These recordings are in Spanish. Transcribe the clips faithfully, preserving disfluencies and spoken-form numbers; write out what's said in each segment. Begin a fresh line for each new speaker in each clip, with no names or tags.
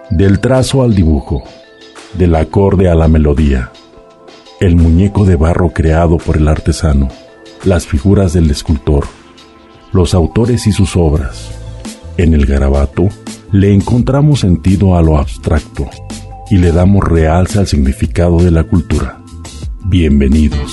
Del trazo al dibujo, del acorde a la melodía, el muñeco de barro creado por el artesano, las figuras del escultor, los autores y sus obras. En el garabato le encontramos sentido a lo abstracto y le damos realce al significado de la cultura. Bienvenidos.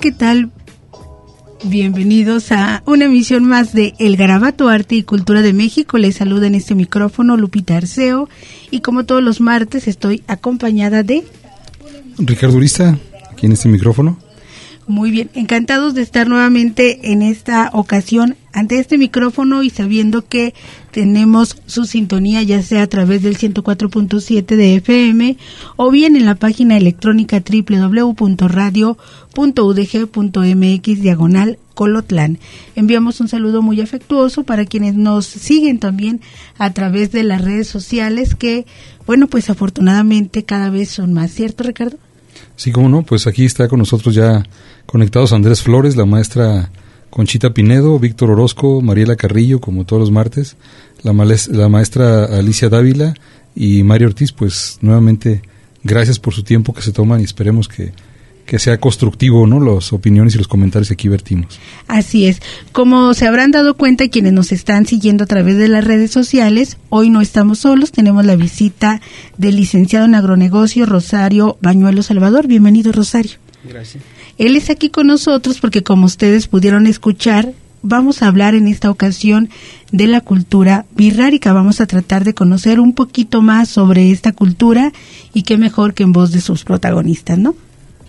¿qué tal? Bienvenidos a una emisión más de El Garabato, Arte y Cultura de México. Les saluda en este micrófono Lupita Arceo y como todos los martes estoy acompañada de...
Ricardo Urista, aquí en este micrófono.
Muy bien, encantados de estar nuevamente en esta ocasión ante este micrófono y sabiendo que tenemos su sintonía ya sea a través del ciento cuatro punto siete de F M o bien en la página electrónica doble u doble u doble u punto radio punto u d g punto m x diagonal Colotlán. Enviamos un saludo muy afectuoso para quienes nos siguen también a través de las redes sociales que, bueno, pues afortunadamente cada vez son más, ¿cierto, Ricardo?
Sí, cómo no, pues aquí está con nosotros ya conectados Andrés Flores, la maestra Conchita Pinedo, Víctor Orozco, Mariela Carrillo, como todos los martes, la, males, la maestra Alicia Dávila y Mario Ortiz. Pues nuevamente gracias por su tiempo que se toman y esperemos que, que sea constructivo, ¿no?, las opiniones y los comentarios que aquí vertimos.
Así es. Como se habrán dado cuenta quienes nos están siguiendo a través de las redes sociales, hoy no estamos solos, tenemos la visita del licenciado en agronegocio Rosario Bañuelo Salvador. Bienvenido, Rosario.
Gracias.
Él es aquí con nosotros porque, como ustedes pudieron escuchar, vamos a hablar en esta ocasión de la cultura birrárica. Vamos a tratar de conocer un poquito más sobre esta cultura y qué mejor que en voz de sus protagonistas, ¿no?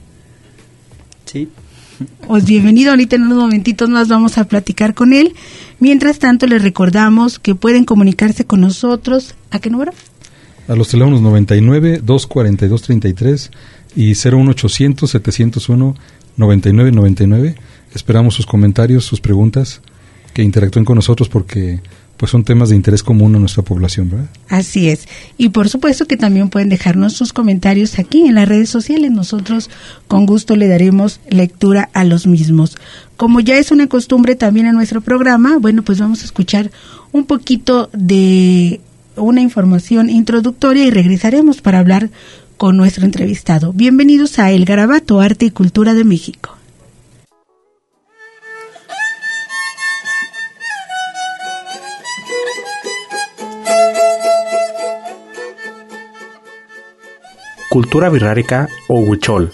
Sí.
Pues bienvenido, ahorita en unos momentitos más vamos a platicar con él. Mientras tanto, les recordamos que pueden comunicarse con nosotros. ¿A qué número?
A los teléfonos noventa y nueve, doscientos cuarenta y dos, treinta y tres y cero uno ochocientos, setecientos uno, noventa y nueve noventa y nueve. Esperamos sus comentarios, sus preguntas, que interactúen con nosotros porque pues son temas de interés común a nuestra población, ¿verdad?
Así es. Y por supuesto que también pueden dejarnos sus comentarios aquí en las redes sociales. Nosotros con gusto le daremos lectura a los mismos. Como ya es una costumbre también en nuestro programa, bueno, pues vamos a escuchar un poquito de una información introductoria y regresaremos para hablar con nuestro entrevistado. Bienvenidos a El Garabato, Arte y Cultura de México.
Cultura birrárica o huichol.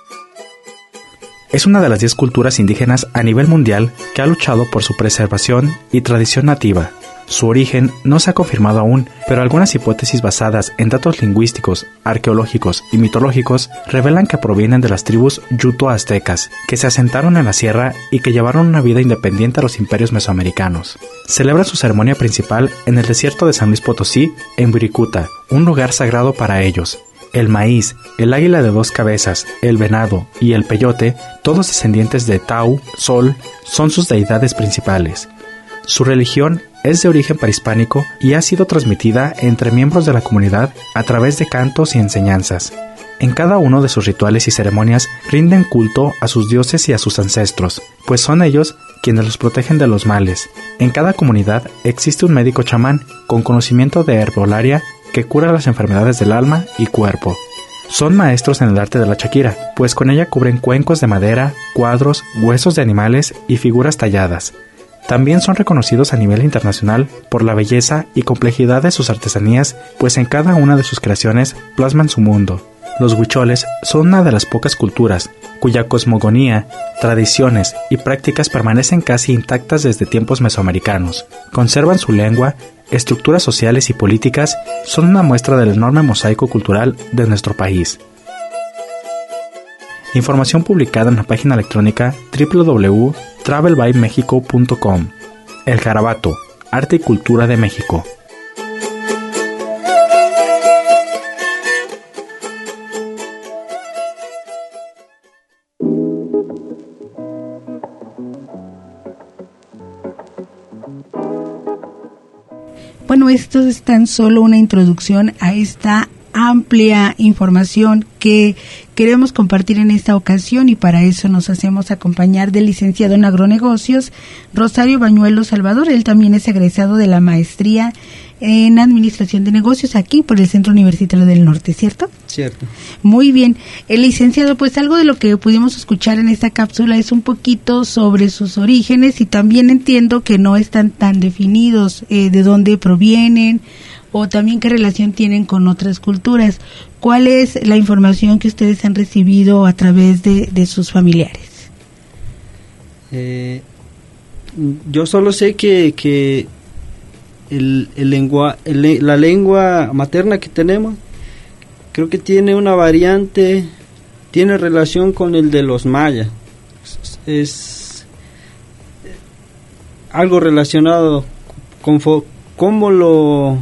Es una de las diez culturas indígenas a nivel mundial que ha luchado por su preservación y tradición nativa. Su origen no se ha confirmado aún, pero algunas hipótesis basadas en datos lingüísticos, arqueológicos y mitológicos revelan que provienen de las tribus yuto-aztecas, que se asentaron en la sierra y que llevaron una vida independiente a los imperios mesoamericanos. Celebran su ceremonia principal en el desierto de San Luis Potosí, en Wirikuta, un lugar sagrado para ellos. El maíz, el águila de dos cabezas, el venado y el peyote, todos descendientes de Tau, Sol, son sus deidades principales. Su religión es de origen prehispánico y ha sido transmitida entre miembros de la comunidad a través de cantos y enseñanzas. En cada uno de sus rituales y ceremonias rinden culto a sus dioses y a sus ancestros, pues son ellos quienes los protegen de los males. En cada comunidad existe un médico chamán con conocimiento de herbolaria que cura las enfermedades del alma y cuerpo. Son maestros en el arte de la chaquira, pues con ella cubren cuencos de madera, cuadros, huesos de animales y figuras talladas. También son reconocidos a nivel internacional por la belleza y complejidad de sus artesanías, pues en cada una de sus creaciones plasman su mundo. Los huicholes son una de las pocas culturas cuya cosmogonía, tradiciones y prácticas permanecen casi intactas desde tiempos mesoamericanos. Conservan su lengua, estructuras sociales y políticas, son una muestra del enorme mosaico cultural de nuestro país. Información publicada en la página electrónica doble u doble u doble u punto travel by mexico punto com. El Garabato, Arte y Cultura de México.
Bueno, esto es tan solo una introducción a esta amplia información que queremos compartir en esta ocasión y para eso nos hacemos acompañar del licenciado en agronegocios Rosario Bañuelo Salvador. Él también es egresado de la maestría en Administración de Negocios aquí por el Centro Universitario del Norte, ¿cierto?
Cierto.
Muy bien. El licenciado, pues algo de lo que pudimos escuchar en esta cápsula es un poquito sobre sus orígenes y también entiendo que no están tan definidos eh, de dónde provienen o también qué relación tienen con otras culturas. ¿Cuál es la información que ustedes han recibido a través de, de sus familiares?
Eh, yo solo sé que, que el, el lengua, el, la lengua materna que tenemos, creo que tiene una variante, tiene relación con el de los mayas. Es, es algo relacionado con fo, cómo lo,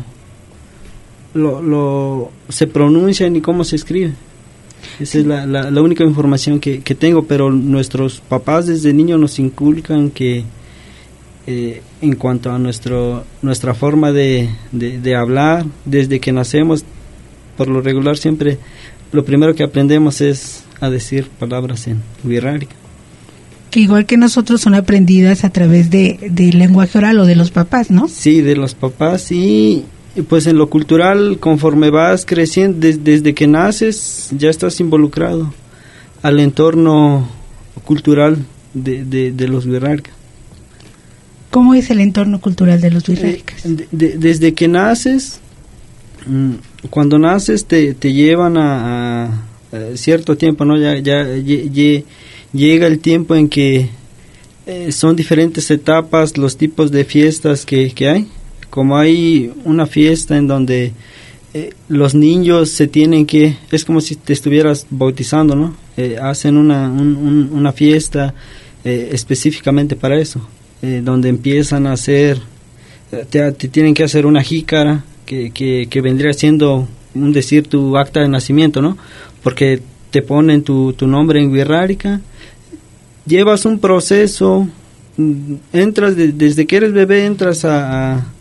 lo, lo se pronuncian y cómo se escribe. Esa es la, la, la única información que, que tengo, pero nuestros papás desde niños nos inculcan que eh, en cuanto a nuestro nuestra forma de, de, de hablar, desde que nacemos, por lo regular siempre lo primero que aprendemos es a decir palabras en wixárika.
Que igual que nosotros son aprendidas a través de, de lenguaje oral o de los papás, ¿no?
Sí, de los papás y... Y pues en lo cultural, conforme vas creciendo, des, desde que naces, ya estás involucrado al entorno cultural de, de, de los wixárika.
¿Cómo es el entorno cultural de los wixárikas?
Eh, de, de, desde que naces, mmm, cuando naces te, te llevan a, a, a cierto tiempo, ¿no? Ya, ya ye, ye, llega el tiempo en que eh, son diferentes etapas, los tipos de fiestas que, que hay. Como hay una fiesta en donde eh, los niños se tienen que, es como si te estuvieras bautizando, ¿no? Eh, hacen una, un, un, una fiesta eh, específicamente para eso, eh, donde empiezan a hacer, te, te tienen que hacer una jícara, que, que, que vendría siendo, un decir, tu acta de nacimiento, ¿no? Porque te ponen tu, tu nombre en wixárika, llevas un proceso, entras, de, desde que eres bebé entras a... a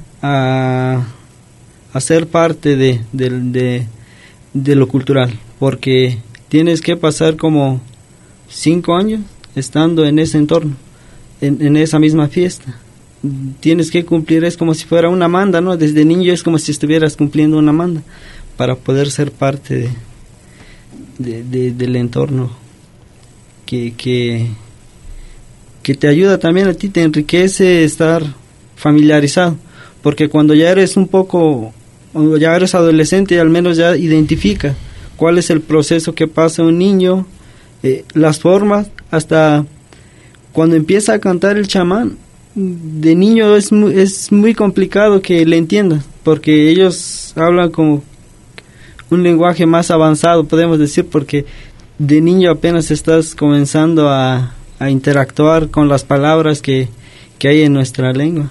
A, a ser parte de, de, de, de lo cultural, porque tienes que pasar como cinco años estando en ese entorno, en, en esa misma fiesta. Tienes que cumplir, es como si fuera una manda, ¿no? Desde niño es como si estuvieras cumpliendo una manda para poder ser parte de, de, de, del entorno que, que, que te ayuda también a ti, te enriquece estar familiarizado. Porque cuando ya eres un poco, ya eres adolescente, al menos ya identifica cuál es el proceso que pasa un niño, eh, las formas, hasta cuando empieza a cantar el chamán, de niño es muy, es muy complicado que le entiendas, porque ellos hablan como un lenguaje más avanzado, podemos decir, porque de niño apenas estás comenzando a, a interactuar con las palabras que, que hay en nuestra lengua.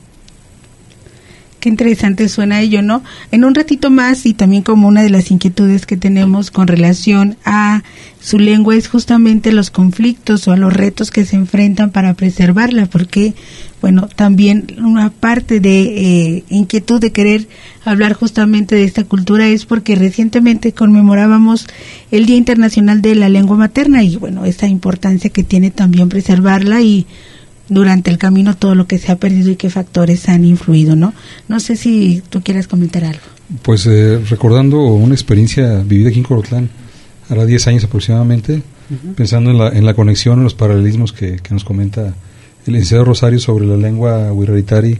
Qué interesante suena ello, ¿no? En un ratito más, y también como una de las inquietudes que tenemos con relación a su lengua es justamente los conflictos o a los retos que se enfrentan para preservarla, porque, bueno, también una parte de eh, inquietud de querer hablar justamente de esta cultura es porque recientemente conmemorábamos el Día Internacional de la Lengua Materna y, bueno, esa importancia que tiene también preservarla y durante el camino todo lo que se ha perdido y qué factores han influido, ¿no? No sé si tú quieras comentar algo.
Pues eh, recordando una experiencia vivida aquí en Colotlán, hará diez años aproximadamente, uh-huh. pensando en la, en la conexión, en los paralelismos que, que nos comenta el licenciado Rosario sobre la lengua wixárika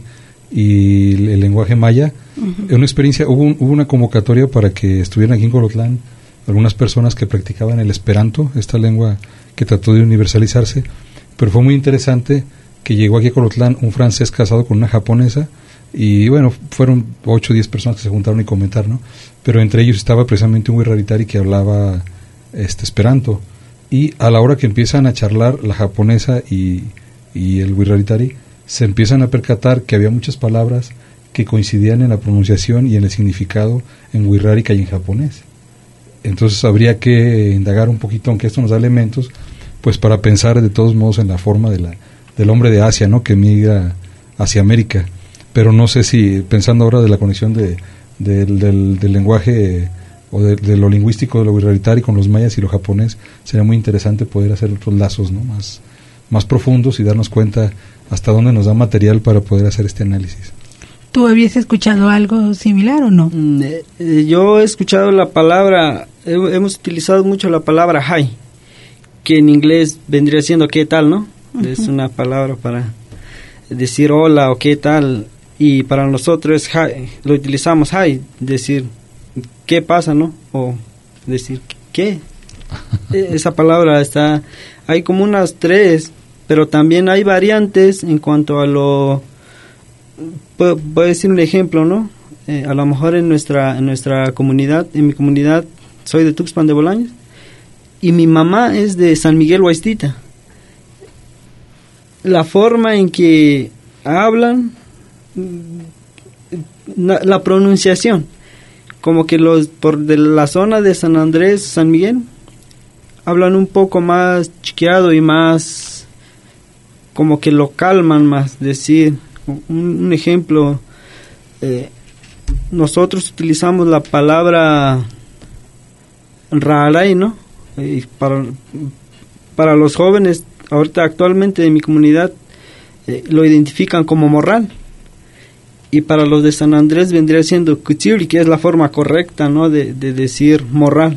y el, el lenguaje maya. Uh-huh. En una experiencia, hubo, un, hubo una convocatoria para que estuvieran aquí en Colotlán algunas personas que practicaban el esperanto, esta lengua que trató de universalizarse. Pero fue muy interesante que llegó aquí a Colotlán un francés casado con una japonesa y bueno, fueron ocho o diez personas que se juntaron y comentaron, ¿no? Pero entre ellos estaba precisamente un wixárika que hablaba este esperanto y a la hora que empiezan a charlar la japonesa y, y el wixárika se empiezan a percatar que había muchas palabras que coincidían en la pronunciación y en el significado en wixárika y en japonés. Entonces habría que indagar un poquito, aunque esto nos da elementos pues para pensar de todos modos en la forma de la del hombre de Asia, ¿no? Que migra hacia América, pero no sé si pensando ahora de la conexión de, de del, del lenguaje o de, de lo lingüístico de lo wixárika con los mayas y lo japonés, sería muy interesante poder hacer otros lazos, ¿no? más, más profundos y darnos cuenta hasta dónde nos da material para poder hacer este análisis.
¿Tú habías escuchado algo similar o no?
Mm, eh, yo he escuchado la palabra, he, hemos utilizado mucho la palabra hi, que en inglés vendría siendo qué tal, ¿no? Uh-huh. Es una palabra para decir hola o qué tal, y para nosotros hi, lo utilizamos hi, decir qué pasa, ¿no? O decir qué. Esa palabra está, hay como unas tres pero también hay variantes en cuanto a lo, puedo, voy a decir un ejemplo, ¿no? Eh, a lo mejor en nuestra en nuestra comunidad, en mi comunidad, soy de Tuxpan de Bolaños, y mi mamá es de San Miguel Huaistita. La forma en que hablan, la, la pronunciación, como que los por de la zona de San Andrés, San Miguel, hablan un poco más chiqueado y más, como que lo calman más, decir, un, un ejemplo, eh, nosotros utilizamos la palabra Raaray, ¿no? Y para, para los jóvenes, ahorita actualmente en mi comunidad, eh, lo identifican como morral. Y para los de San Andrés vendría siendo Cuchiri, que es la forma correcta, ¿no? De, de decir morral.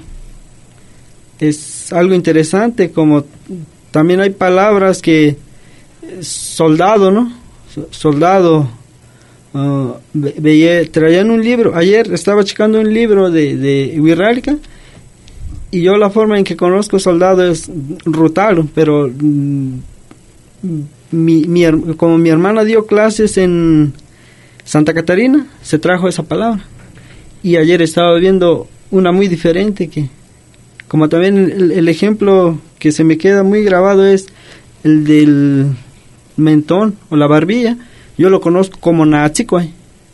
Es algo interesante, como también hay palabras que, soldado, ¿no? Soldado, uh, veía, traían un libro, ayer estaba checando un libro de, de Wixárika, y yo la forma en que conozco soldado es rutalo, pero mm, mi, mi, como mi hermana dio clases en Santa Catarina, se trajo esa palabra, y ayer estaba viendo una muy diferente, que como también el, el ejemplo que se me queda muy grabado es el del mentón o la barbilla. Yo lo conozco como Nachicoy,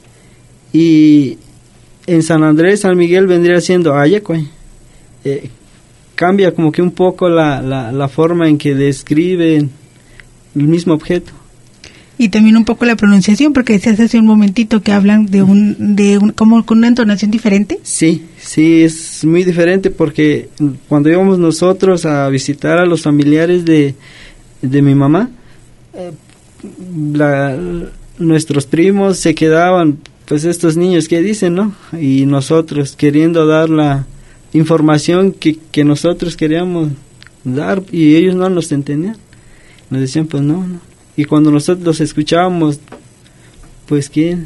y en San Andrés, San Miguel vendría siendo Ayecoy. Eh, cambia como que un poco la, la, la forma en que describen el mismo objeto.
Y también un poco la pronunciación, porque decías hace un momentito que hablan de un, de un, como con una entonación diferente.
Sí, sí, es muy diferente, porque cuando íbamos nosotros a visitar a los familiares de, de mi mamá, eh, la, nuestros primos se quedaban, pues estos niños, ¿qué dicen, no? Y nosotros queriendo dar la información que, que nosotros queríamos dar, y ellos no nos entendían. Nos decían, pues no, no. Y cuando nosotros los escuchábamos, pues quién,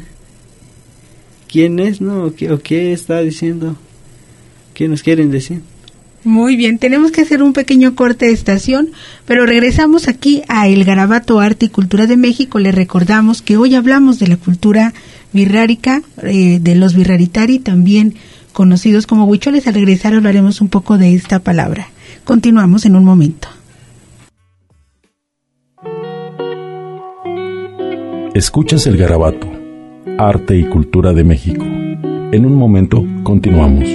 quién es, ¿no? ¿O qué, o qué está diciendo? ¿Qué nos quieren decir?
Muy bien, tenemos que hacer un pequeño corte de estación, pero regresamos aquí a El Garabato Arte y Cultura de México. Les recordamos que hoy hablamos de la cultura wixárika, eh, de los wixáritari, también conocidos como huicholes. Al regresar hablaremos un poco de esta palabra. Continuamos en un momento.
Escuchas El Garabato, Arte y Cultura de México. En un momento continuamos.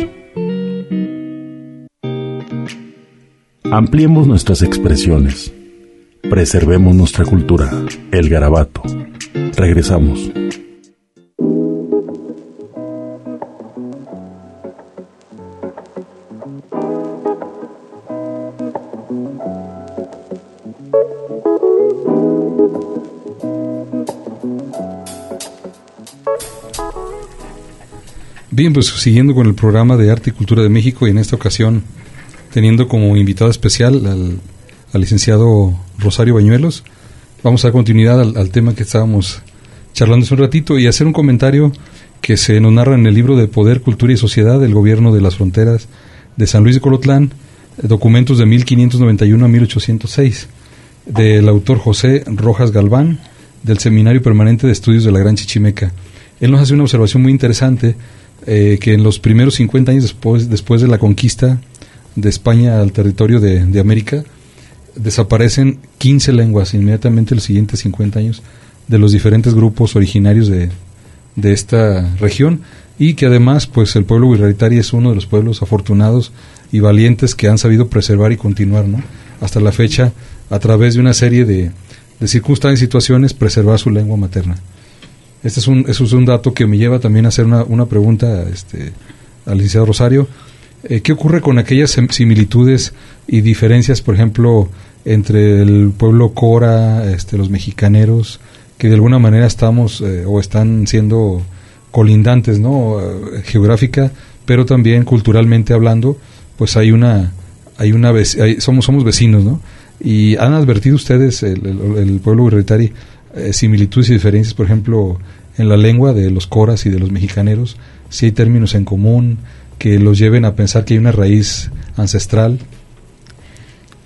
Ampliemos nuestras expresiones. Preservemos nuestra cultura. El Garabato. Regresamos.
Bien, pues siguiendo con el programa de Arte y Cultura de México, y en esta ocasión teniendo como invitado especial al, al licenciado Rosario Bañuelos, vamos a dar continuidad al, al tema que estábamos charlando hace un ratito y hacer un comentario que se nos narra en el libro de Poder, Cultura y Sociedad del Gobierno de las Fronteras de San Luis de Colotlán, documentos de mil quinientos noventa y uno a mil ochocientos seis, del autor José Rojas Galván, del Seminario Permanente de Estudios de la Gran Chichimeca. Él nos hace una observación muy interesante, eh, que en los primeros cincuenta años después, después de la conquista de España al territorio de, de América, desaparecen quince lenguas inmediatamente en los siguientes cincuenta años de los diferentes grupos originarios de, de esta región, y que además pues el pueblo wixárika es uno de los pueblos afortunados y valientes que han sabido preservar y continuar, ¿no?, hasta la fecha, a través de una serie de, de circunstancias y situaciones, preservar su lengua materna. Este es un, eso es un dato que me lleva también a hacer una, una pregunta este, al licenciado Rosario. Eh, ¿Qué ocurre con aquellas similitudes y diferencias, por ejemplo, entre el pueblo cora, este, los mexicaneros, que de alguna manera estamos eh, o están siendo colindantes, ¿no?, eh, geográfica, pero también culturalmente hablando, pues hay una, hay una, hay, somos, somos vecinos, ¿no? Y han advertido ustedes, el, el, el pueblo wixárika, eh, similitudes y diferencias, por ejemplo, en la lengua de los coras y de los mexicaneros, si hay términos en común que los lleven a pensar que hay una raíz ancestral.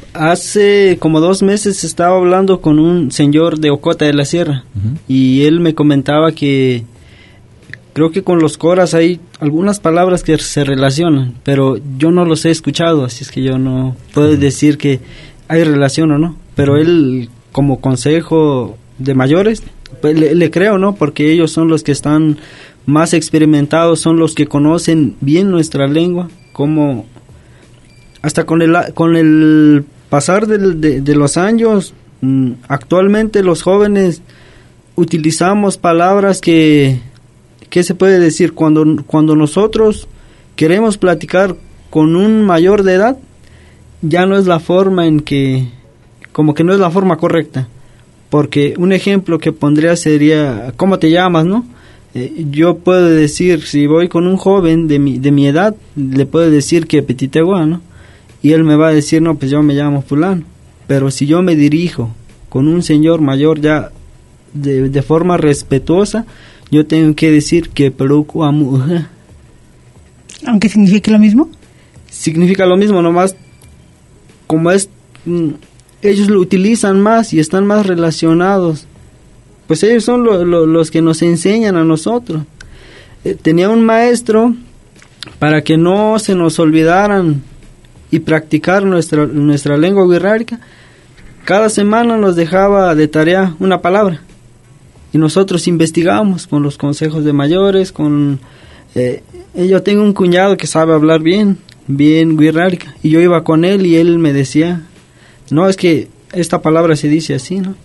Hace como dos meses estaba hablando con un señor de Ocota de la Sierra, uh-huh. y él me comentaba que creo que con los coras hay algunas palabras que se relacionan, pero yo no los he escuchado, así es que yo no puedo uh-huh. decir que hay relación o no, pero uh-huh. él como consejo de mayores, pues le, le creo, ¿no? Porque ellos son los que están más experimentados, son los que conocen bien nuestra lengua, como hasta con el, con el pasar del, de, de los años, mmm, actualmente los jóvenes utilizamos palabras que, ¿qué se puede decir? Cuando, cuando nosotros queremos platicar con un mayor de edad, ya no es la forma en que, como que no es la forma correcta, porque un ejemplo que pondría sería, ¿cómo te llamas, no? Eh, yo puedo decir, si voy con un joven de mi, de mi edad, le puedo decir que Petitegua, ¿no? Y él me va a decir, no, pues yo me llamo fulano. Pero si yo me dirijo con un señor mayor ya de, de forma respetuosa, yo tengo que decir que Peruco Amu.
¿Aunque signifique lo mismo?
Significa lo mismo, nomás como es, ellos lo utilizan más y están más relacionados. Pues ellos son lo, lo, los que nos enseñan a nosotros. Eh, tenía un maestro para que no se nos olvidaran y practicar nuestra nuestra lengua wixárika. Cada semana nos dejaba de tarea una palabra y nosotros investigamos con los consejos de mayores, con eh, yo tengo un cuñado que sabe hablar bien bien wixárika y yo iba con él y él me decía, no, es que esta palabra se dice así, ¿no?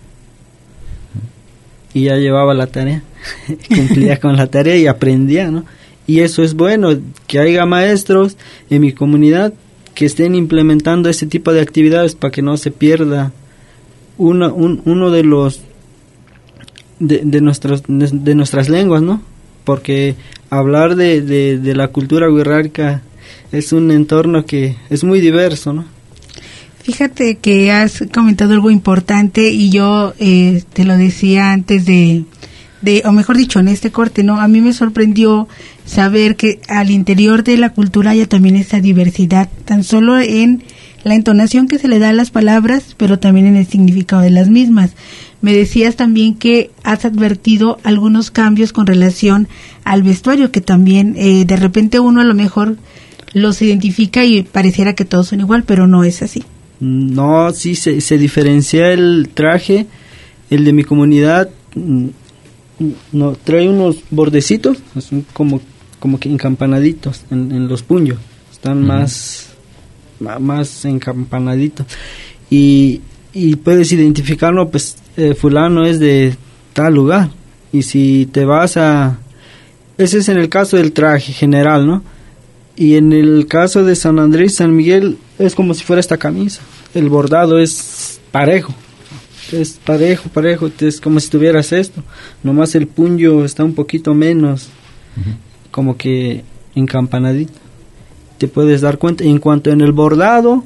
Y ya llevaba la tarea, cumplía con la tarea y aprendía, ¿no? Y eso es bueno, que haya maestros en mi comunidad que estén implementando ese tipo de actividades para que no se pierda uno, un, uno de los de, de nuestros de, de nuestras lenguas, ¿no? Porque hablar de, de, de la cultura wixárika es un entorno que es muy diverso, ¿no?
Fíjate que has comentado algo importante y yo eh, te lo decía antes de, de, o mejor dicho, en este corte, ¿no? A mí me sorprendió saber que al interior de la cultura haya también esa diversidad, tan solo en la entonación que se le da a las palabras, pero también en el significado de las mismas. Me decías también que has advertido algunos cambios con relación al vestuario, que también eh, de repente uno a lo mejor los identifica y pareciera que todos son igual, pero no es así.
No, sí, se, se diferencia el traje, el de mi comunidad, no trae unos bordecitos, son como, como que encampanaditos en, en los puños, están uh-huh. más, más encampanaditos, y, y puedes identificarlo, pues eh, fulano es de tal lugar, y si te vas a, ese es en el caso del traje general, ¿no? Y en el caso de San Andrés y San Miguel es como si fuera esta camisa. El bordado es parejo. Es parejo, parejo. Es como si tuvieras esto. Nomás el puño está un poquito menos, uh-huh. como que encampanadito. Te puedes dar cuenta. En cuanto en el bordado,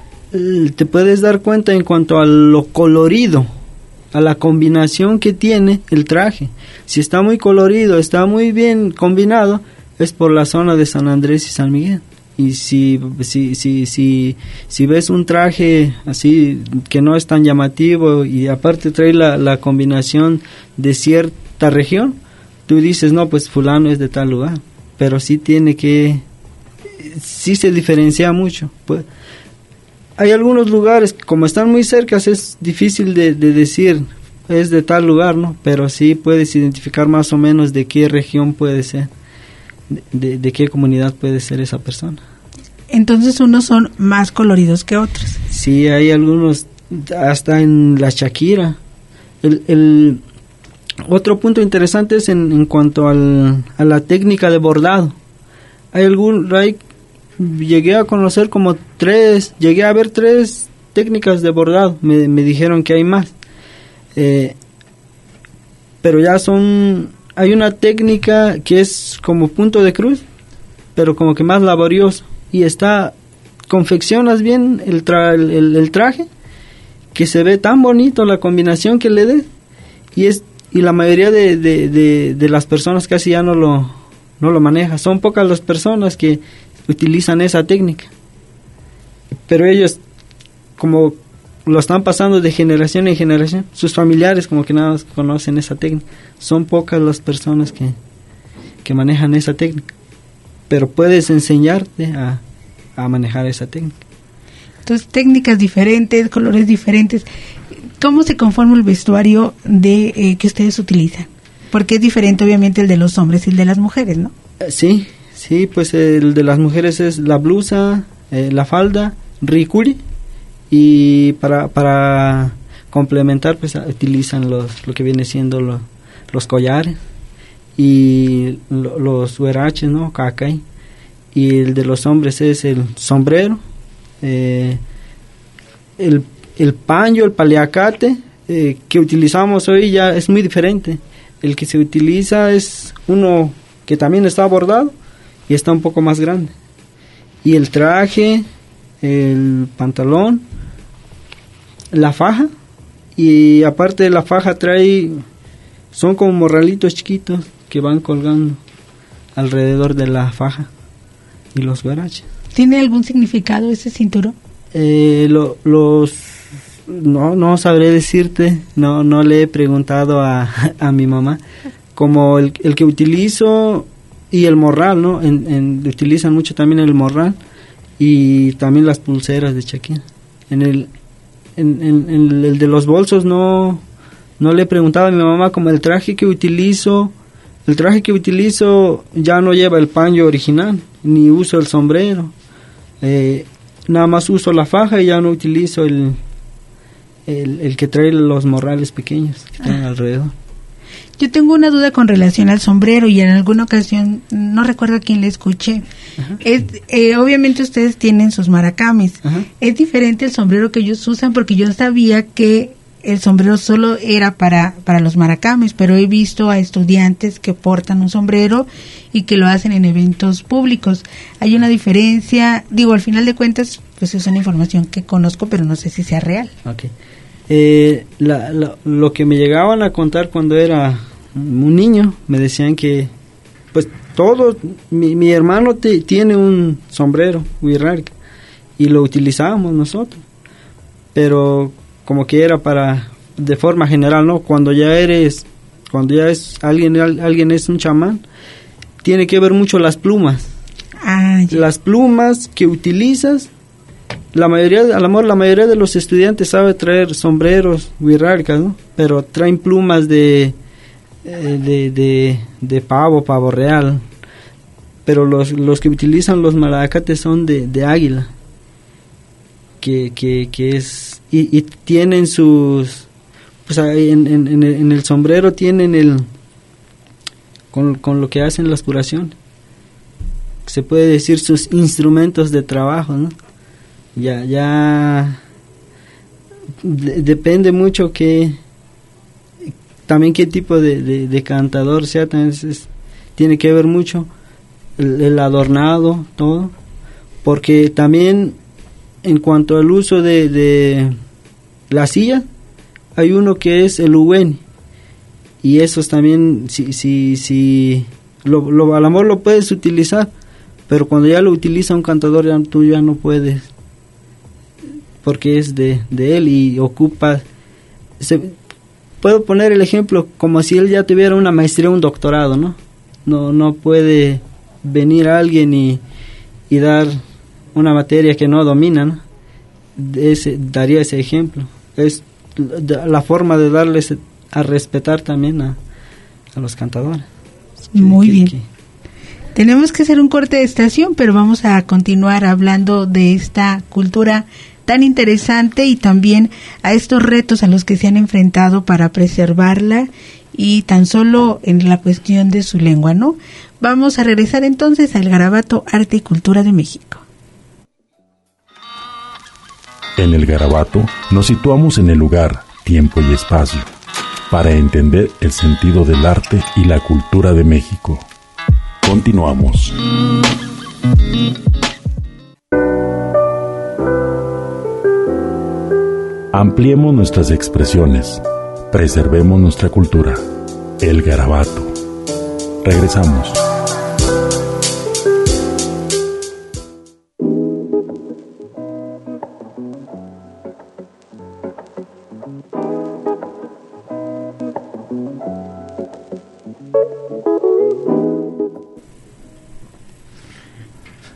te puedes dar cuenta en cuanto a lo colorido, a la combinación que tiene el traje. Si está muy colorido, está muy bien combinado, es por la zona de San Andrés y San Miguel. Y si si si si si ves un traje así que no es tan llamativo y aparte trae la, la combinación de cierta región, tú dices, no, pues fulano es de tal lugar, pero sí tiene que, sí se diferencia mucho. Pues hay algunos lugares que como están muy cerca es difícil de, de decir es de tal lugar, ¿no? Pero sí puedes identificar más o menos de qué región puede ser. De, de qué comunidad puede ser esa persona.
Entonces unos son más coloridos que otros.
Sí, hay algunos, hasta en la Shakira. El, el otro punto interesante es en, en cuanto al, a la técnica de bordado. Hay algún, hay, llegué a conocer como tres, llegué a ver tres técnicas de bordado. Me, me dijeron que hay más, eh, pero ya son. Hay una técnica que es como punto de cruz, pero como que más laborioso. Y está, confeccionas bien el, tra, el, el traje, que se ve tan bonito la combinación que le des. Y es y la mayoría de, de, de, de las personas casi ya no lo, no lo maneja. Son pocas las personas que utilizan esa técnica. Pero ellos como lo están pasando de generación en generación, sus familiares como que nada más conocen esa técnica. Son pocas las personas que, que manejan esa técnica, pero puedes enseñarte a, a manejar esa técnica.
Entonces, técnicas diferentes, colores diferentes. ¿Cómo se conforma el vestuario de eh, que ustedes utilizan? Porque es diferente obviamente el de los hombres y el de las mujeres, ¿no?
Eh, sí, sí, pues el de las mujeres es la blusa, eh, la falda, rikuri, y para para complementar pues utilizan los lo que viene siendo lo, los collares y lo, los huaraches, ¿no? Cacay. Y el de los hombres es el sombrero, eh, el, el paño, el paliacate, eh, que utilizamos hoy ya es muy diferente. El que se utiliza es uno que también está bordado y está un poco más grande. Y el traje, el pantalón, la faja, y aparte de la faja trae, son como morralitos chiquitos que van colgando alrededor de la faja y los huaraches.
¿Tiene algún significado ese cinturón?
Eh, lo, los no no sabré decirte, no no le he preguntado a, a mi mamá. Como el, el que utilizo y el morral, ¿no? En, en, utilizan mucho también el morral y también las pulseras de Shakira. En el en, en, en el de los bolsos no no le he preguntado a mi mamá. Como el traje que utilizo, el traje que utilizo ya no lleva el paño original, ni uso el sombrero. Eh, nada más uso la faja y ya no utilizo el el, el que trae los morrales pequeños que están ah. alrededor.
Yo tengo una duda con relación al sombrero y en alguna ocasión, no recuerdo a quién le escuché. Es, eh, obviamente ustedes tienen sus maracames. Ajá. Es diferente el sombrero que ellos usan, porque yo sabía que el sombrero solo era para, para los maracames, pero he visto a estudiantes que portan un sombrero y que lo hacen en eventos públicos. Hay una diferencia, digo, al final de cuentas, pues es una información que conozco, pero no sé si sea real.
Okay. Eh, la, la, lo que me llegaban a contar cuando era un niño, me decían que pues todos, mi, mi hermano te, tiene un sombrero huirrárica y lo utilizábamos nosotros, pero como que era para, de forma general, ¿no? Cuando ya eres, cuando ya es alguien, alguien es un chamán, tiene que ver mucho las plumas.
Ah, yeah.
Las plumas que utilizas. La mayoría, a lo mejor la mayoría de los estudiantes sabe traer sombreros huirráricas, ¿no? Pero traen plumas de, eh, de, de, de pavo, pavo real. Pero los, los que utilizan los malacates son de, de águila. Que, que, que es, y, y tienen sus, pues en, en, en, el, en el sombrero tienen el, con, con lo que hacen las curaciones. Se puede decir sus instrumentos de trabajo, ¿no? Ya, ya de, depende mucho que también qué tipo de, de, de cantador sea, también es, es, tiene que ver mucho el, el adornado, todo, porque también en cuanto al uso de, de la silla, hay uno que es el uweni, y esos también, si, si, si lo, lo, a lo mejor lo puedes utilizar, pero cuando ya lo utiliza un cantador, ya, tú ya no puedes, porque es de, de él y ocupa, se, puedo poner el ejemplo como si él ya tuviera una maestría, un doctorado, ¿no? No, no puede venir alguien y, y dar una materia que no domina, ¿no? Ese, daría ese ejemplo. Es la forma de darles a respetar también a, a los cantadores.
Muy
que,
bien.
Que,
Tenemos que hacer un corte de estación, pero vamos a continuar hablando de esta cultura tan interesante y también a estos retos a los que se han enfrentado para preservarla y tan solo en la cuestión de su lengua, ¿no? Vamos a regresar entonces al Garabato Arte y Cultura de México.
En el Garabato nos situamos en el lugar, tiempo y espacio para entender el sentido del arte y la cultura de México. Continuamos. Ampliemos nuestras expresiones, preservemos nuestra cultura. El Garabato. Regresamos.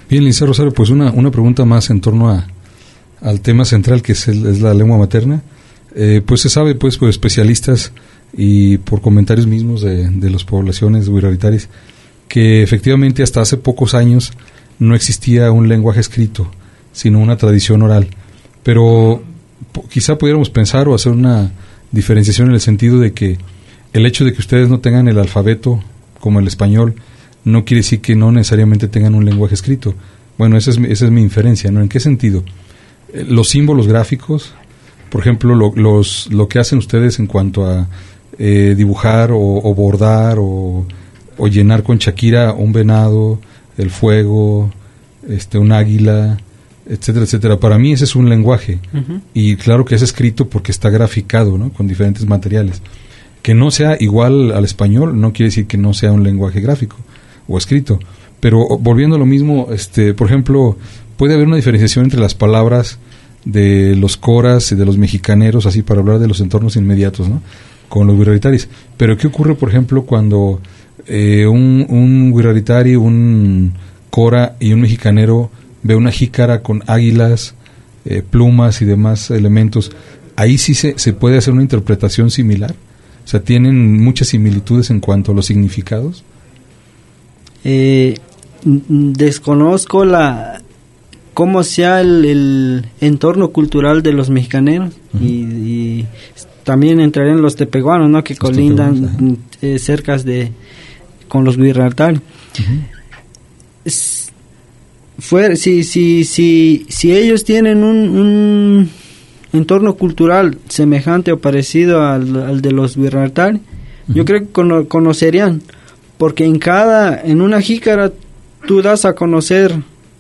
Bien, Licenciado Rosario, pues una, una pregunta más en torno a, al tema central, que es, el, es la lengua materna. Eh, pues se sabe, pues, por especialistas y por comentarios mismos de, de las poblaciones huiraritaris, que efectivamente hasta hace pocos años no existía un lenguaje escrito, sino una tradición oral. Pero po, quizá pudiéramos pensar o hacer una diferenciación en el sentido de que el hecho de que ustedes no tengan el alfabeto como el español no quiere decir que no necesariamente tengan un lenguaje escrito. Bueno, esa es, esa es mi inferencia, ¿no? ¿En qué sentido? Eh, los símbolos gráficos, por ejemplo, lo, los, lo que hacen ustedes en cuanto a eh, dibujar o, o bordar o, o llenar con Shakira un venado, el fuego, este, un águila, etcétera, etcétera. Para mí ese es un lenguaje. Uh-huh. Y claro que es escrito porque está graficado, ¿no? Con diferentes materiales. Que no sea igual al español no quiere decir que no sea un lenguaje gráfico o escrito. Pero volviendo a lo mismo, este, por ejemplo, puede haber una diferenciación entre las palabras de los coras y de los mexicaneros, así para hablar de los entornos inmediatos, ¿no? Con los huiraritaris. Pero ¿qué ocurre, por ejemplo, cuando eh, un, un huiraritari, un cora y un mexicanero ve una jícara con águilas, eh, plumas y demás elementos? Ahí sí se, se puede hacer una interpretación similar. O sea, ¿tienen muchas similitudes en cuanto a los significados?
Eh, desconozco la cómo sea el, el entorno cultural de los mexicaneros. Uh-huh. y, y también entrarían los tepehuanos, ¿no? Que los colindan eh, cerca de con los huiraritaris. Uh-huh. Fue, si, si, si, si ellos tienen un, un entorno cultural semejante o parecido al, al de los huiraritaris, uh-huh, yo creo que cono, conocerían, porque en cada, en una jícara tú das a conocer,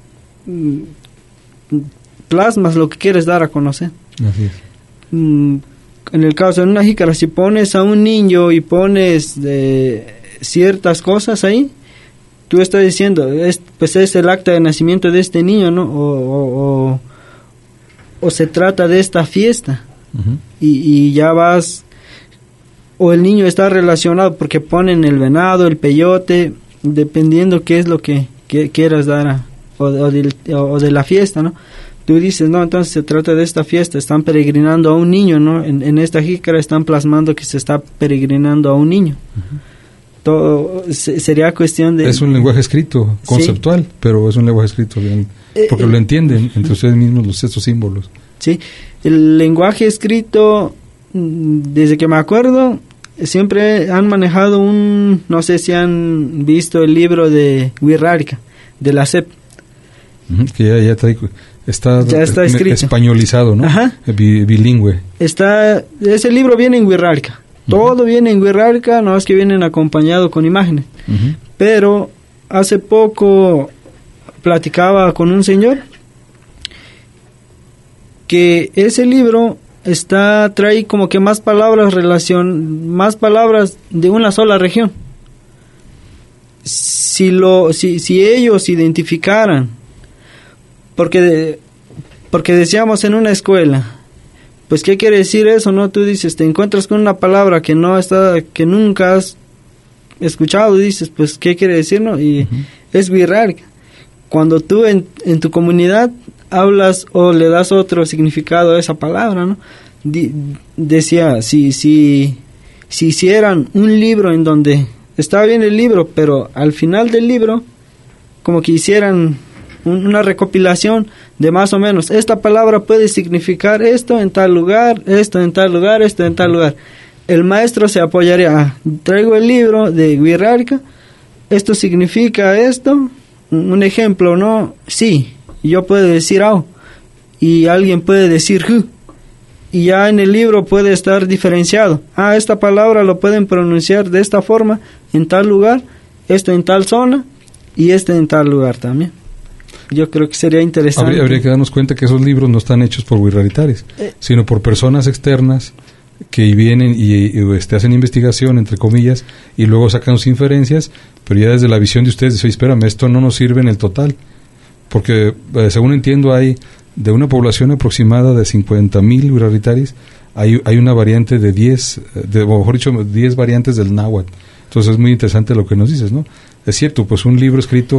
plasmas lo que quieres dar a conocer.
Así es.
En el caso de una jícara, si pones a un niño y pones eh, ciertas cosas ahí, tú estás diciendo, es, pues es el acta de nacimiento de este niño, ¿no? O, o, o, o se trata de esta fiesta. Uh-huh. y, y ya vas, o el niño está relacionado porque ponen el venado, el peyote, dependiendo qué es lo que, que quieras dar a, o, o, de, o de la fiesta, ¿no? Tú dices, no, entonces se trata de esta fiesta, están peregrinando a un niño, ¿no? En, en esta jícara están plasmando que se está peregrinando a un niño. Uh-huh. Todo se, sería cuestión de...
Es un lenguaje escrito, conceptual, sí, pero es un lenguaje escrito, bien, porque eh, lo entienden entre ustedes mismos los estos símbolos.
Sí, el lenguaje escrito, desde que me acuerdo, siempre han manejado un... No sé si han visto el libro de Wixárika, de la S E P.
Uh-huh, que ya, ya trae... Está,
ya está escrito.
Españolizado, ¿no?
Ajá.
Bilingüe.
Está, ese libro viene en Wixárika. Uh-huh. Todo viene en Wixárika, no es que vienen acompañado con imágenes. Uh-huh. Pero hace poco platicaba con un señor que ese libro está trae como que más palabras relación, más palabras de una sola región. Si lo, si, si ellos identificaran, porque porque decíamos en una escuela, pues qué quiere decir eso, ¿no? Tú dices, te encuentras con una palabra que no está, que nunca has escuchado, y dices, pues qué quiere decir, ¿no? Y uh-huh, es Wixárika. Cuando tú en, en tu comunidad hablas o le das otro significado a esa palabra, ¿no? Di, decía, si si si hicieran un libro en donde está bien el libro, pero al final del libro como que hicieran una recopilación de más o menos, esta palabra puede significar esto en tal lugar, esto en tal lugar, esto en tal lugar. El maestro se apoyaría, ah, traigo el libro de Wixárika, esto significa esto, un ejemplo, ¿no? Sí, yo puedo decir au, y alguien puede decir ju, y ya en el libro puede estar diferenciado. Ah, esta palabra lo pueden pronunciar de esta forma en tal lugar, esto en tal zona, y este en tal lugar también. Yo creo que sería interesante.
Habría, habría que darnos cuenta que esos libros no están hechos por huiraritaris, eh, sino por personas externas que vienen y, y este, hacen investigación, entre comillas, y luego sacan sus inferencias, pero ya desde la visión de ustedes, dicen, espérame, esto no nos sirve en el total. Porque, eh, según entiendo, hay de una población aproximada de cincuenta mil huiraritaris, hay, hay una variante de diez, de, o mejor dicho, diez variantes del náhuatl. Entonces es muy interesante lo que nos dices, ¿no? Es cierto, pues un libro escrito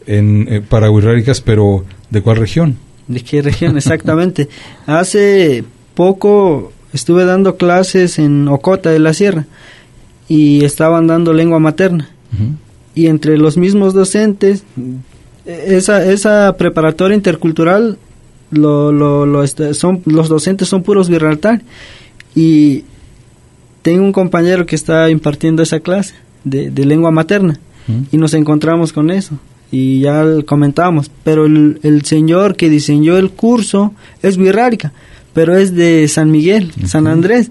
en, eh, para wixárikas, pero ¿de cuál región?
¿De qué región? Exactamente. Hace poco estuve dando clases en Ocota de la Sierra y estaban dando lengua materna. Uh-huh. Y entre los mismos docentes, esa, esa preparatoria intercultural, lo, lo, lo este, son, los docentes son puros Gibraltar. Y tengo un compañero que está impartiendo esa clase de, de lengua materna. Uh-huh. Y nos encontramos con eso. Y ya comentamos, pero el, el señor que diseñó el curso es wixárika, pero es de San Miguel, uh-huh. San Andrés.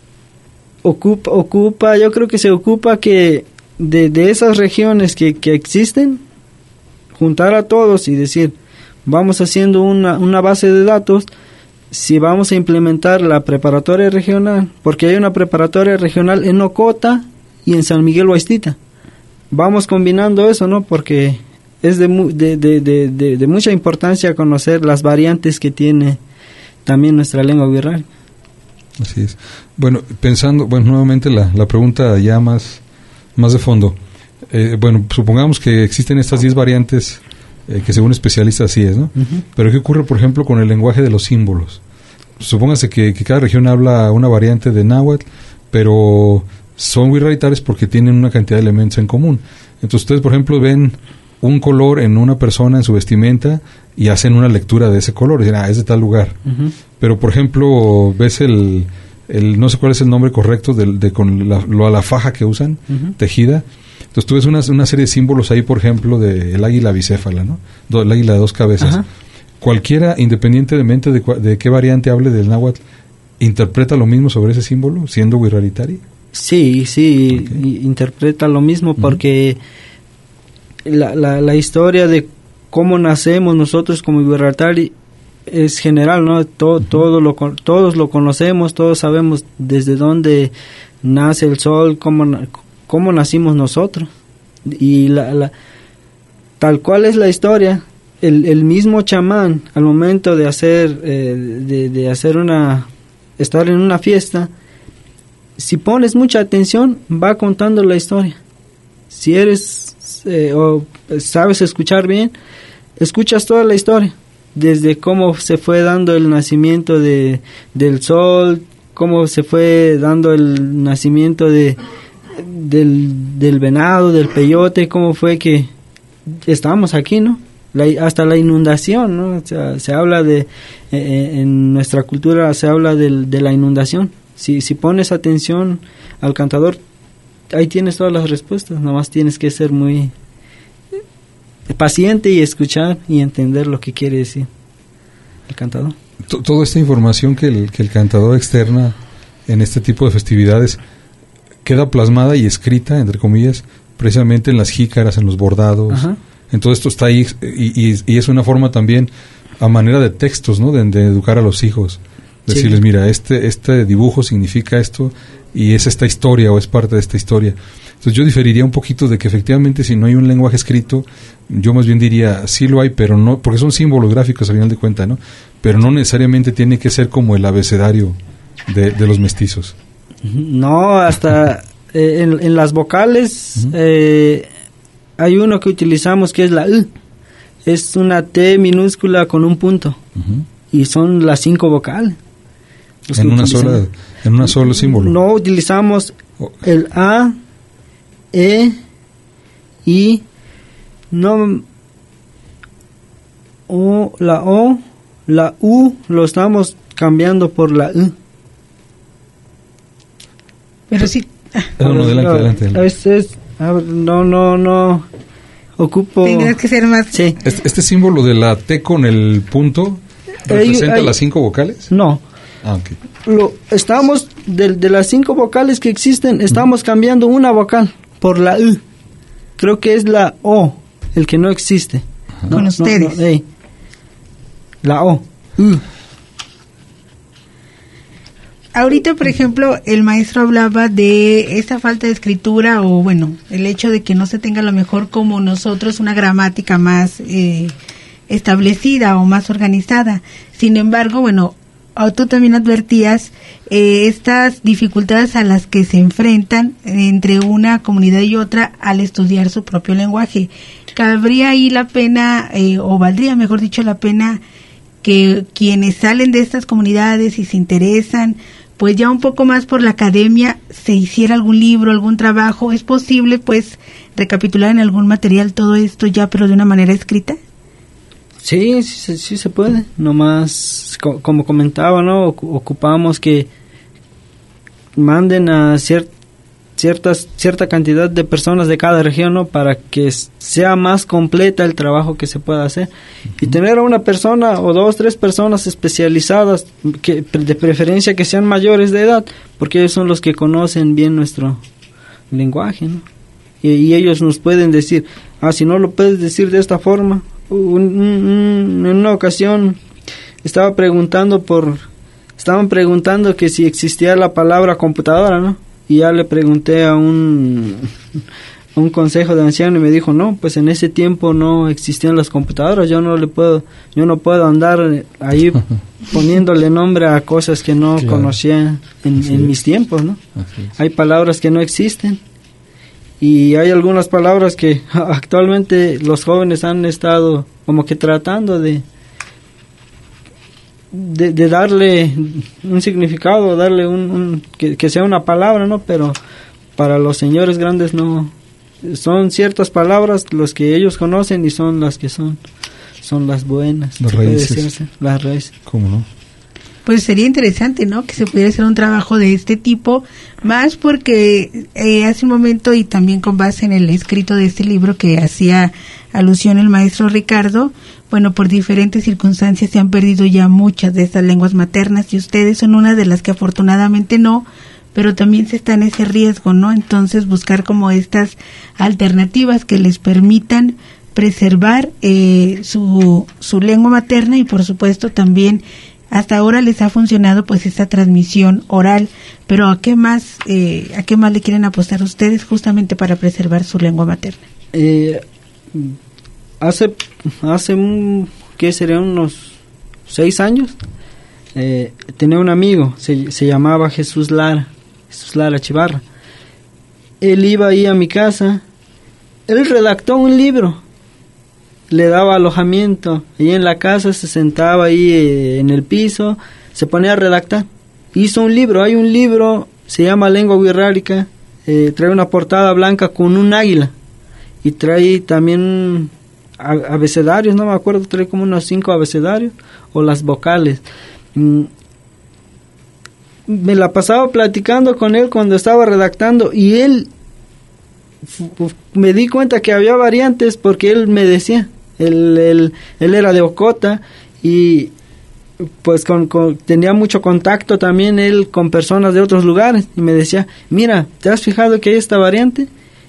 Ocupa, ocupa, yo creo que se ocupa que de, de esas regiones que, que existen, juntar a todos y decir, vamos haciendo una, una base de datos, si vamos a implementar la preparatoria regional, porque hay una preparatoria regional en Ocota y en San Miguel Huastita. Vamos combinando eso, ¿no? Porque es de, de, de, de, de, de mucha importancia conocer las variantes que tiene también nuestra lengua wixárika.
Así es. Bueno, pensando, bueno, nuevamente la, la pregunta ya más, más de fondo. Eh, bueno, supongamos que existen estas diez variantes, eh, que según especialistas así es, ¿no? Uh-huh. Pero ¿qué ocurre, por ejemplo, con el lenguaje de los símbolos? Supóngase que, que cada región habla una variante de náhuatl, pero son wixáritares porque tienen una cantidad de elementos en común. Entonces ustedes, por ejemplo, ven un color en una persona, en su vestimenta, y hacen una lectura de ese color, y dicen, ah, es de tal lugar. Uh-huh. Pero, por ejemplo, ves el, el, no sé cuál es el nombre correcto, de, de con la, lo, la faja que usan, uh-huh. tejida. Entonces tú ves una, una serie de símbolos ahí, por ejemplo, de el águila bicéfala, ¿no? Do, el águila de dos cabezas. Uh-huh. Cualquiera, independientemente de, de qué variante hable del náhuatl, ¿interpreta lo mismo sobre ese símbolo, siendo wixáritario?
Sí, sí, okay. Interpreta lo mismo, porque uh-huh. la, la, la historia de cómo nacemos nosotros como wixáritario es general, ¿no? Todo, uh-huh. todo lo, todos lo conocemos, todos sabemos desde dónde nace el sol, cómo, cómo nacimos nosotros. Y la, la, tal cual es la historia, el, el mismo chamán, al momento de hacer, eh, de, de hacer una, estar en una fiesta, si pones mucha atención, va contando la historia. Si eres, eh, o sabes escuchar bien, escuchas toda la historia, desde cómo se fue dando el nacimiento de del sol, cómo se fue dando el nacimiento de del, del venado, del peyote, cómo fue que estamos aquí, ¿no? La, hasta la inundación, ¿no? O sea, se habla de, eh, en nuestra cultura se habla de, de la inundación. Si, si pones atención al cantador, ahí tienes todas las respuestas, nada más tienes que ser muy paciente y escuchar y entender lo que quiere decir el cantador.
T- toda esta información que el, que el cantador externa en este tipo de festividades queda plasmada y escrita, entre comillas, precisamente en las jícaras, en los bordados. Ajá. Entonces esto está ahí y, y, y es una forma también a manera de textos, ¿no? De, de educar a los hijos. Decirles, sí. Mira, este este dibujo significa esto y es esta historia o es parte de esta historia. Entonces yo diferiría un poquito de que efectivamente si no hay un lenguaje escrito, yo más bien diría, sí lo hay, pero no, porque son símbolos gráficos al final de cuentas, ¿no? Pero no necesariamente tiene que ser como el abecedario de, de los mestizos.
No, hasta eh, en, en las vocales uh-huh. eh, hay uno que utilizamos que es la U. Es una T minúscula con un punto. Uh-huh. Y son las cinco vocales.
En una sola, en un solo símbolo.
No utilizamos oh. el A, E, I, no, o, la O, la U, lo estamos cambiando por la U.
Pero sí.
No, no, adelante, adelante, adelante.
A veces, no, no, no, ocupo.
Tendrías que ser más.
Sí.
Este, este símbolo de la T con el punto representa hay, hay, las cinco vocales.
No.
Ah, okay.
Lo estamos de, de las cinco vocales que existen, estamos uh-huh. cambiando una vocal por la U. Creo que es la O, el que no existe.
Uh-huh. No, con ustedes.
No, no, hey. La O. U.
Ahorita, por ejemplo, el maestro hablaba de esta falta de escritura o, bueno, el hecho de que no se tenga a lo mejor como nosotros una gramática más eh, establecida o más organizada. Sin embargo, bueno, tú también advertías eh, estas dificultades a las que se enfrentan entre una comunidad y otra al estudiar su propio lenguaje. cabría ahí la pena, eh, o valdría, mejor dicho, la pena que quienes salen de estas comunidades y se interesan, pues ya un poco más por la academia, se hiciera algún libro, algún trabajo. ¿Es posible, pues, recapitular en algún material todo esto ya, pero de una manera escrita?
Sí, sí, sí se puede. Nomás, co- como comentaba, ¿no? Ocupamos que manden a cier- ciertas cierta cantidad de personas de cada región, ¿no? Para que sea más completa el trabajo que se pueda hacer. Uh-huh. Y tener a una persona o dos, tres personas especializadas, que de preferencia que sean mayores de edad, porque ellos son los que conocen bien nuestro lenguaje, ¿no? Y, y ellos nos pueden decir, ah, si no lo puedes decir de esta forma. Un, un, en una ocasión estaba preguntando por estaban preguntando que si existía la palabra computadora, ¿no? Y ya le pregunté a un a un consejo de anciano y me dijo, no, pues en ese tiempo no existían las computadoras, yo no le puedo yo no puedo andar ahí poniéndole nombre a cosas que no claro. conocía en, en mis tiempos, ¿no? Hay palabras que no existen. Y hay algunas palabras que actualmente los jóvenes han estado como que tratando de, de, de darle un significado, darle un, un que, que sea una palabra, ¿no? Pero para los señores grandes no, son ciertas palabras los que ellos conocen y son las que son, son las buenas.
Las raíces.
Las raíces.
¿Cómo no?
Pues sería interesante, ¿no? Que se pudiera hacer un trabajo de este tipo, más porque eh, hace un momento y también con base en el escrito de este libro que hacía alusión el maestro Ricardo, bueno, por diferentes circunstancias se han perdido ya muchas de estas lenguas maternas y ustedes son una de las que afortunadamente no, pero también se está en ese riesgo, ¿no? Entonces buscar como estas alternativas que les permitan preservar eh, su, su lengua materna y por supuesto también hasta ahora les ha funcionado pues esta transmisión oral, pero ¿a qué más eh, a qué más le quieren apostar ustedes justamente para preservar su lengua materna?
Eh, hace hace un, ¿qué serían? Unos seis años eh, tenía un amigo, se, se llamaba Jesús Lara, Jesús Lara Chivarra. Él iba ahí a mi casa, él redactó un libro. Le daba alojamiento ahí en la casa, se sentaba ahí eh, en el piso, se ponía a redactar. Hizo un libro, hay un libro, se llama Lengua Wixárika, eh, trae una portada blanca con un águila y trae también abecedarios, no me acuerdo, trae como unos cinco abecedarios o las vocales. Mm, me la pasaba platicando con él cuando estaba redactando y él me di cuenta que había variantes porque él me decía. Él, él, él era de Ocota y pues con, con, tenía mucho contacto también él con personas de otros lugares y me decía, mira, ¿te has fijado que hay esta variante?